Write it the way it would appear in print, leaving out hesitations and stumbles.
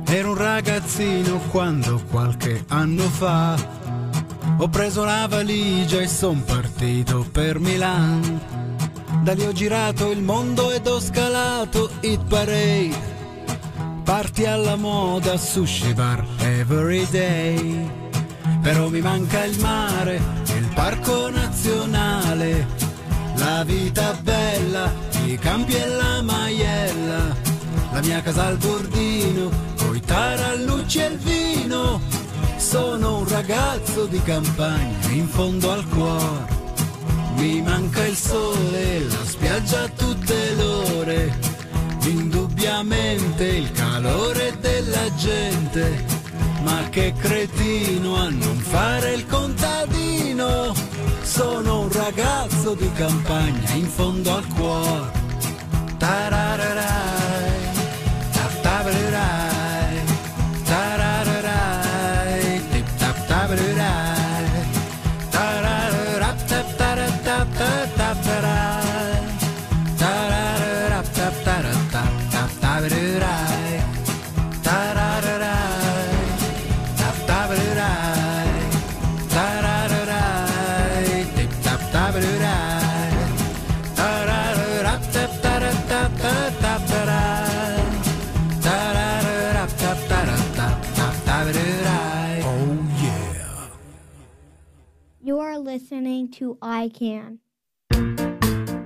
Ero un ragazzino quando qualche anno fa ho preso la valigia e son partito per Milan. Da lì ho girato il mondo ed ho scalato Hit Parade, party alla moda, sushi bar every day. Però mi manca il mare, il parco nazionale, la vita bella, i campi e la maiella, la mia casa al bordino, coi tarallucci e il vino. Sono un ragazzo di campagna in fondo al cuore. Mi manca il sole, la spiaggia a tutte le ore, indubbiamente il calore della gente. Ma che cretino a non fare il contadino. Sono un ragazzo di campagna in fondo al cuore. Tarararai, tattabarai, tarararai, tip-tattabarai, tarararaptatatatatatatarai, tarararaptatatatatatatarai, tarararai, tattabarai, tarararai, tip-tattabarai, tarararaptatatatatatatarai. Oh yeah. You are listening to I Can.